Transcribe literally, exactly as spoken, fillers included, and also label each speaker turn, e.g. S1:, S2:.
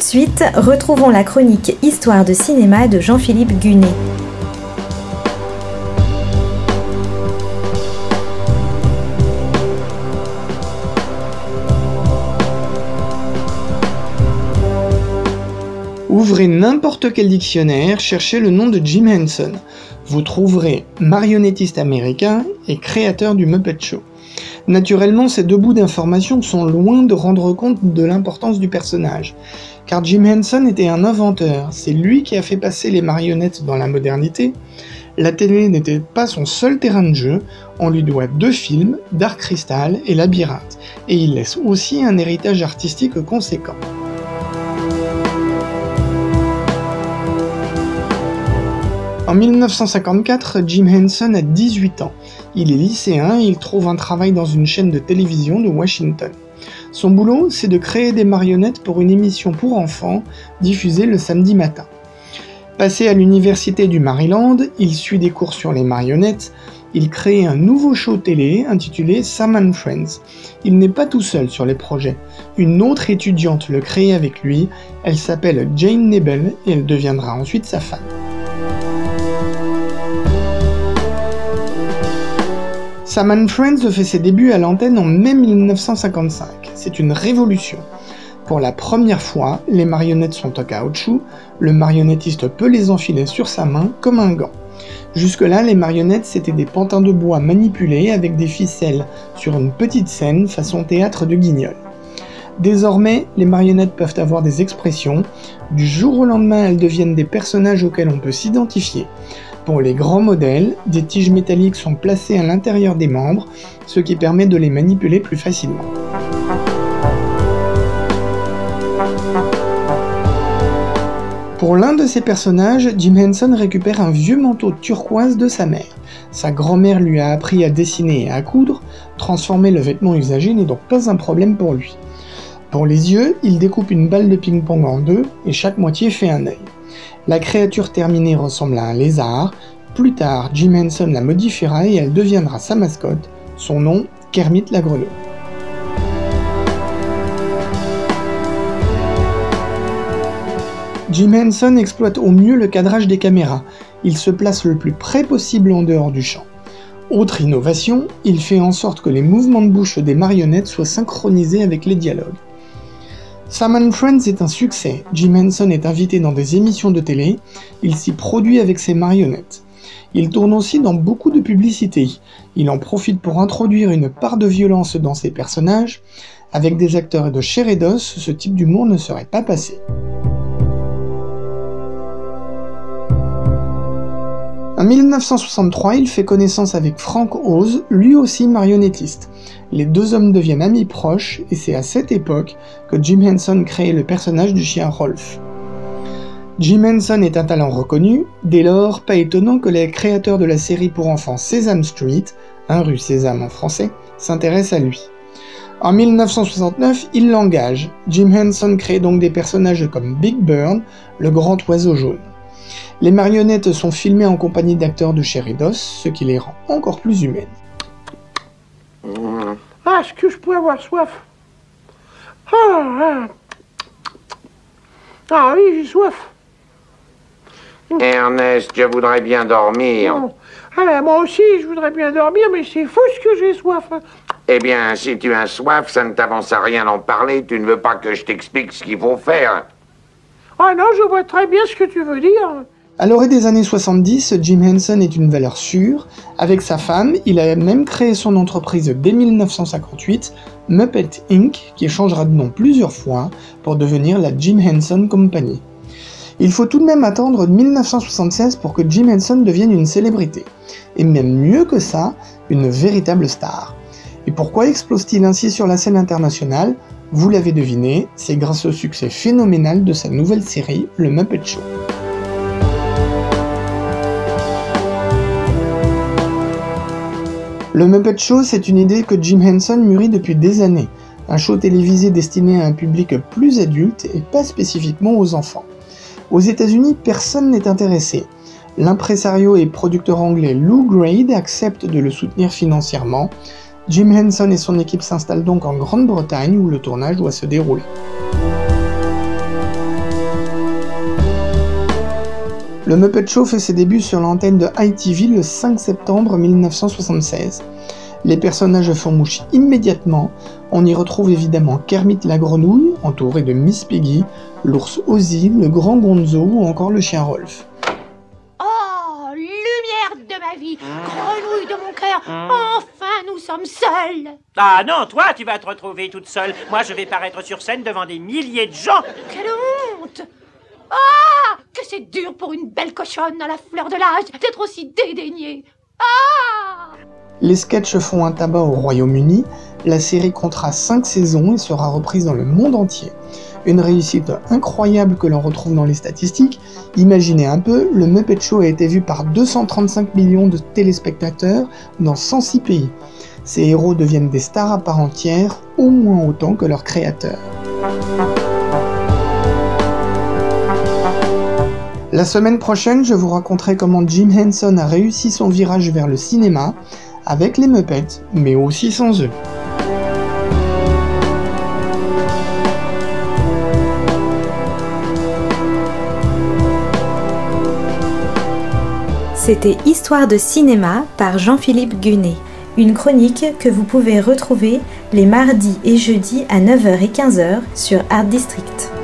S1: de suite, retrouvons la chronique Histoire de cinéma de Jean-Philippe Gunet.
S2: Ouvrez n'importe quel dictionnaire, cherchez le nom de Jim Henson. Vous trouverez marionnettiste américain et créateur du Muppet Show. Naturellement, ces deux bouts d'informations sont loin de rendre compte de l'importance du personnage. Car Jim Henson était un inventeur, c'est lui qui a fait passer les marionnettes dans la modernité. La télé n'était pas son seul terrain de jeu, on lui doit deux films, Dark Crystal et Labyrinthe, et il laisse aussi un héritage artistique conséquent. En mille neuf cent cinquante-quatre, Jim Henson a dix-huit ans. Il est lycéen et il trouve un travail dans une chaîne de télévision de Washington. Son boulot, c'est de créer des marionnettes pour une émission pour enfants diffusée le samedi matin. Passé à l'université du Maryland, il suit des cours sur les marionnettes. Il crée un nouveau show télé intitulé Sam and Friends. Il n'est pas tout seul sur les projets. Une autre étudiante le crée avec lui. Elle s'appelle Jane Nebel et elle deviendra ensuite sa femme. Sam and Friends fait ses débuts à l'antenne en mai mille neuf cent cinquante-cinq. C'est une révolution. Pour la première fois, les marionnettes sont en caoutchouc, le marionnettiste peut les enfiler sur sa main comme un gant. Jusque-là, les marionnettes c'était des pantins de bois manipulés avec des ficelles sur une petite scène façon théâtre de Guignol. Désormais, les marionnettes peuvent avoir des expressions. Du jour au lendemain, elles deviennent des personnages auxquels on peut s'identifier. Pour les grands modèles, des tiges métalliques sont placées à l'intérieur des membres, ce qui permet de les manipuler plus facilement. Pour l'un de ces personnages, Jim Henson récupère un vieux manteau turquoise de sa mère. Sa grand-mère lui a appris à dessiner et à coudre, transformer le vêtement usagé n'est donc pas un problème pour lui. Pour les yeux, il découpe une balle de ping-pong en deux et chaque moitié fait un œil. La créature terminée ressemble à un lézard. Plus tard, Jim Henson la modifiera et elle deviendra sa mascotte. Son nom, Kermit la grenouille. Jim Henson exploite au mieux le cadrage des caméras. Il se place le plus près possible en dehors du champ. Autre innovation, il fait en sorte que les mouvements de bouche des marionnettes soient synchronisés avec les dialogues. Sam and Friends est un succès. Jim Henson est invité dans des émissions de télé, il s'y produit avec ses marionnettes. Il tourne aussi dans beaucoup de publicités. Il en profite pour introduire une part de violence dans ses personnages. Avec des acteurs de chair et d'os, ce type d'humour ne serait pas passé. En mille neuf cent soixante-trois, il fait connaissance avec Frank Oz, lui aussi marionnettiste. Les deux hommes deviennent amis proches, et c'est à cette époque que Jim Henson crée le personnage du chien Rolf. Jim Henson est un talent reconnu, dès lors, pas étonnant que les créateurs de la série pour enfants Sesame Street, un rue Sésame en français, s'intéressent à lui. En mille neuf cent soixante-neuf, il l'engage. Jim Henson crée donc des personnages comme Big Bird, le grand oiseau jaune. Les marionnettes sont filmées en compagnie d'acteurs de chair et d'os, ce qui les rend encore plus humaines.
S3: Ah, est-ce que je pourrais avoir soif? Ah, ah. Ah oui, j'ai soif.
S4: Ernest, je voudrais bien dormir.
S3: Non. Ah ben, moi aussi, je voudrais bien dormir, mais c'est fou ce que j'ai soif.
S4: Eh bien, si tu as soif, ça ne t'avance à rien d'en parler. Tu ne veux pas que je t'explique ce qu'il faut faire.
S3: Ah non, je vois très bien ce que tu veux dire.
S2: À l'orée des années soixante-dix, Jim Henson est une valeur sûre. Avec sa femme, il a même créé son entreprise dès mille neuf cent cinquante-huit, Muppet Incorporated, qui changera de nom plusieurs fois pour devenir la Jim Henson Company. Il faut tout de même attendre mille neuf cent soixante-seize pour que Jim Henson devienne une célébrité. Et même mieux que ça, une véritable star. Et pourquoi explose-t-il ainsi sur la scène internationale? Vous l'avez deviné, c'est grâce au succès phénoménal de sa nouvelle série, le Muppet Show. Le Muppet Show, c'est une idée que Jim Henson mûrit depuis des années. Un show télévisé destiné à un public plus adulte et pas spécifiquement aux enfants. Aux États-Unis, personne n'est intéressé. L'impresario et producteur anglais Lou Grade accepte de le soutenir financièrement. Jim Henson et son équipe s'installent donc en Grande-Bretagne où le tournage doit se dérouler. Le Muppet Show fait ses débuts sur l'antenne de I T V le cinq septembre mille neuf cent soixante-seize. Les personnages font mouche immédiatement. On y retrouve évidemment Kermit la grenouille, entouré de Miss Piggy, l'ours Ozzy, le grand Gonzo ou encore le chien Rolf.
S5: Oh, lumière de ma vie, grenouille de mon cœur, enfin nous sommes seuls.
S6: Ah non, toi tu vas te retrouver toute seule. Moi je vais paraître sur scène devant des milliers de gens.
S5: Quelle honte! Ah, que c'est dur pour une belle cochonne à la fleur de l'âge d'être aussi dédaignée. Ah!
S2: Les sketchs font un tabac au Royaume-Uni, la série comptera cinq saisons et sera reprise dans le monde entier. Une réussite incroyable que l'on retrouve dans les statistiques. Imaginez un peu, le Muppet Show a été vu par deux cent trente-cinq millions de téléspectateurs dans cent six pays. Ces héros deviennent des stars à part entière, au moins autant que leurs créateurs. La semaine prochaine, je vous raconterai comment Jim Henson a réussi son virage vers le cinéma, avec les Muppets, mais aussi sans eux.
S1: C'était Histoire de cinéma par Jean-Philippe Gunet, une chronique que vous pouvez retrouver les mardis et jeudis à neuf heures et quinze heures sur Art District.